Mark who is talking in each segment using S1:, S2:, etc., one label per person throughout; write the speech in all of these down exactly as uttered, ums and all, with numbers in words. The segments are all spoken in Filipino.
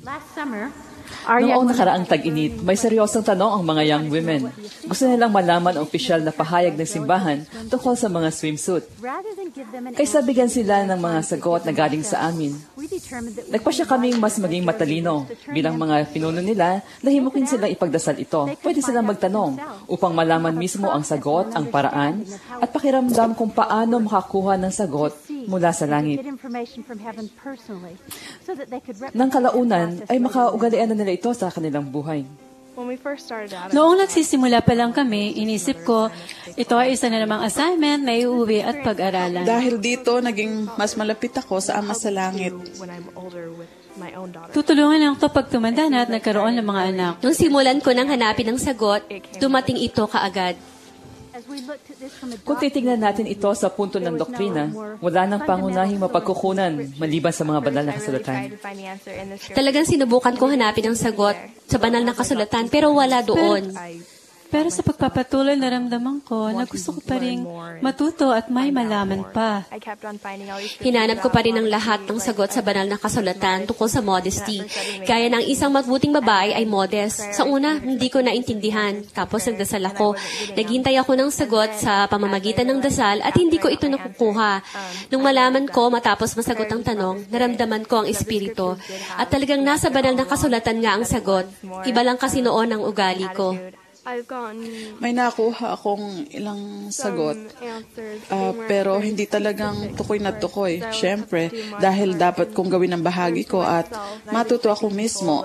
S1: Noong nakaraang tag-init, may seryosong tanong ang mga young women. Gusto nilang malaman ang opisyal na pahayag ng simbahan tungkol sa mga swimsuit. Kaysa bigyan sila ng mga sagot na galing sa amin, nagpasya kaming mas maging matalino. Bilang mga pinuno nila, nahimukin silang ipagdasal ito. Pwede silang magtanong upang malaman mismo ang sagot, ang paraan, at pakiramdam kung paano makakuha ng sagot mula sa langit. Nang kalaunan ay makaugalian na nila ito sa kanilang buhay.
S2: Noong nagsisimula pa lang kami, inisip ko, ito ay isa na namang assignment na iuwi at pag-aralan.
S3: Dahil dito, naging mas malapit ako sa Ama sa Langit.
S2: Tutulungan lang ito pag tumanda na at nagkaroon ng mga anak.
S4: Nung simulan ko nang hanapin ang sagot, dumating ito kaagad.
S1: Kung titignan natin ito sa punto ng doktrina, wala nang pangunahing mapagkukunan maliban sa mga banal na kasulatan.
S4: Talagang sinubukan ko hanapin ang sagot sa banal na kasulatan, pero wala doon.
S2: Pero sa pagpapatuloy, naramdaman ko na gusto ko pa rin matuto at may malaman pa.
S4: Hinanap ko pa rin ang lahat ng sagot sa banal na kasulatan tungkol sa modesty. Gaya ng isang mabuting babae ay modest. Sa una, hindi ko naintindihan. Tapos nagdasal ako. Naghintay ako ng sagot sa pamamagitan ng dasal at hindi ko ito nakukuha. Nung malaman ko matapos masagot ang tanong, naramdaman ko ang espiritu. At talagang nasa banal na kasulatan nga ang sagot. Iba lang kasi noon ang ugali ko.
S3: May nakuha akong ilang sagot, uh, pero hindi talagang tukoy na tukoy. Siyempre, dahil dapat kong gawin ang bahagi ko at matuto ako mismo.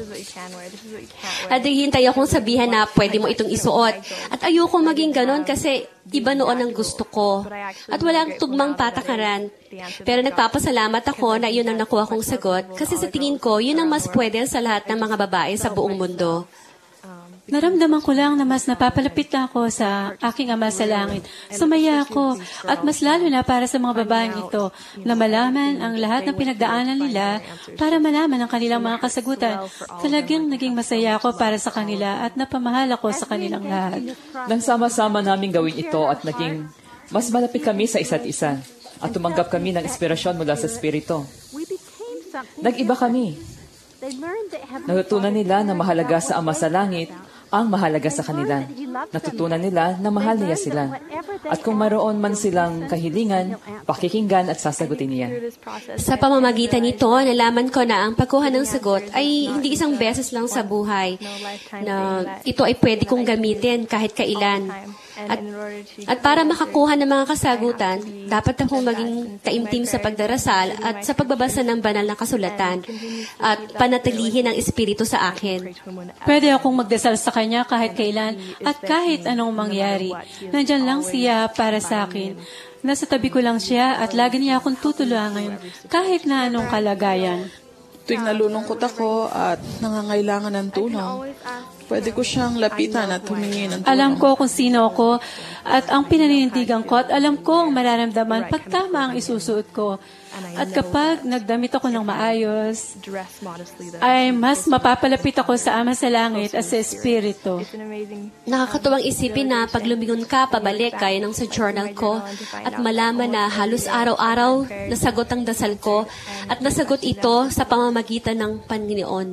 S4: At hihintay akong sabihan na pwede mo itong isuot. At ayoko maging ganon kasi iba noon ang gusto ko. At walang tugmang patakaran. Pero nagpapasalamat ako na iyon ang nakuha kong sagot kasi sa tingin ko, yun ang mas pwede sa lahat ng mga babae sa buong mundo.
S2: Naramdaman ko lang na mas napapalapit na ako sa aking Ama sa Langit. Sumaya ako, at mas lalo na para sa mga babaeng ito, na malaman ang lahat ng pinagdaanan nila para malaman ang kanilang mga kasagutan. Talagang naging masaya ako para sa kanila at napamahal ako sa kanilang lahat.
S1: Nang sama-sama namin gawin ito at naging mas malapit kami sa isa't isa at tumanggap kami ng inspirasyon mula sa Espiritu. Nag-iba kami. Natutunan nila na mahalaga sa Ama sa Langit ang mahalaga sa kanila. Natutunan nila na mahal niya sila. At kung mayroon man silang kahilingan, pakikinggan at sasagutin niya.
S4: Sa pamamagitan nito, nalaman ko na ang pagkuha ng sagot ay hindi isang beses lang sa buhay, na ito ay pwede kong gamitin kahit kailan. At, at para makakuha ng mga kasagutan, dapat akong maging taimtim sa pagdarasal at sa pagbabasa ng banal na kasulatan at panatilihin ang Espiritu sa akin.
S2: Pwede akong magdasal sa Kanya kahit kailan at kahit anong mangyari. Nandyan lang siya para sa akin. Nasa tabi ko lang siya at lagi niya akong tutulungan kahit na anong kalagayan.
S3: Tuwing nalulungkot ako at nangangailangan ng tulong, pwede ko siyang lapitan at humingi ng tulong.
S2: Alam ko kung sino ako at ang pinaninindigan ko at alam ko ang mararamdaman pag tama ang isusuot ko. At kapag nagdamit ako ng maayos, ay mas mapapalapit ako sa Ama sa Langit at sa Espiritu.
S4: Nakakatuwang isipin na pag lumingon ka pabalik gaya ng sa journal ko at malaman na halos araw-araw nasagot ang dasal ko at nasagot ito sa pamamagitan ng Panginoon.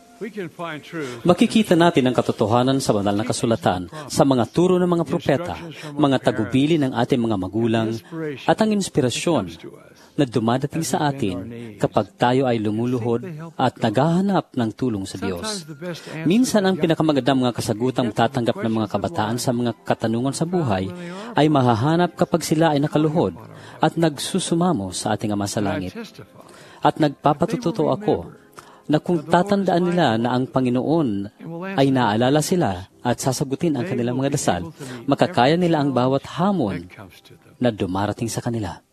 S5: Makikita natin ang katotohanan sa banal na kasulatan sa mga turo ng mga propeta, mga tagubili ng ating mga magulang, at ang inspirasyon na dumadating sa atin kapag tayo ay lumuluhod at naghahanap ng tulong sa Diyos. Minsan ang pinakamagandang mga kasagutang tatanggap ng mga kabataan sa mga katanungan sa buhay ay mahahanap kapag sila ay nakaluhod at nagsusumamo sa ating Ama sa Langit. At nagpapatututo ako na kung tatandaan nila na ang Panginoon ay naalala sila at sasagutin ang kanilang mga dasal, makakaya nila ang bawat hamon na dumarating sa kanila.